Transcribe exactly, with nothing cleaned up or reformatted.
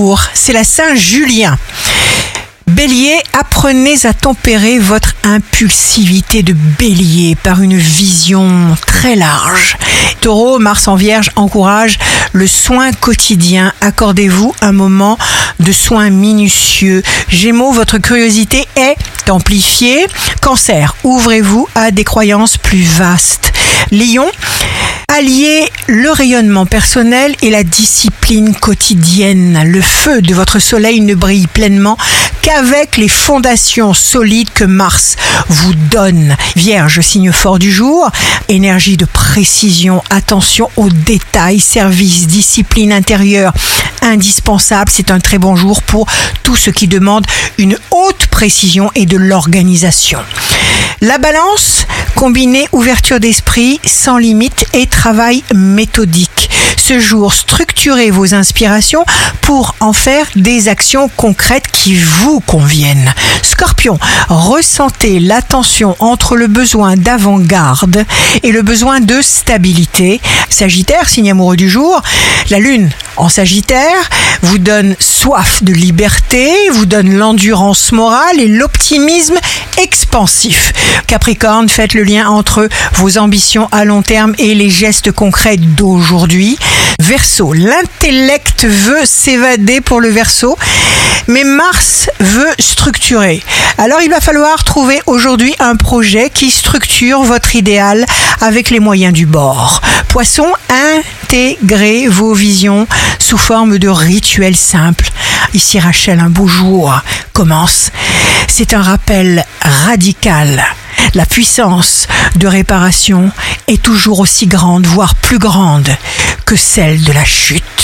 jour, c'est la Saint-Julien. Bélier, apprenez à tempérer votre impulsivité de bélier par une vision très large. Taureau, Mars en Vierge encourage le soin quotidien. Accordez-vous un moment de soin minutieux. Gémeaux, votre curiosité est amplifiée. Cancer, ouvrez-vous à des croyances plus vastes. Lion, alliez le rayonnement personnel et la discipline quotidienne. Le feu de votre soleil ne brille pleinement qu'avec les fondations solides que Mars vous donne. Vierge, signe fort du jour, énergie de précision, attention aux détails, service, discipline intérieure indispensable. C'est un très bon jour pour tout ce qui demande une haute précision et de l'organisation. La Balance, combinez ouverture d'esprit sans limite et travail méthodique. Ce jour, structurez vos inspirations pour en faire des actions concrètes qui vous conviennent. Scorpion, ressentez la tension entre le besoin d'avant-garde et le besoin de stabilité. Sagittaire, signe amoureux du jour, la Lune en Sagittaire vous donne soif de liberté, vous donne l'endurance morale et l'optimisme expansif. Capricorne, faites le lien entre vos ambitions à long terme et les gestes concrets d'aujourd'hui. Verseau, l'intellect veut s'évader pour le Verseau, mais Mars veut structurer. Alors il va falloir trouver aujourd'hui un projet qui structure votre idéal avec les moyens du bord. Poisson, intégrez vos visions sous forme de rituels simples. Ici Rachel, un beau jour commence. C'est un rappel radical. La puissance de réparation est toujours aussi grande, voire plus grande que celle de la chute.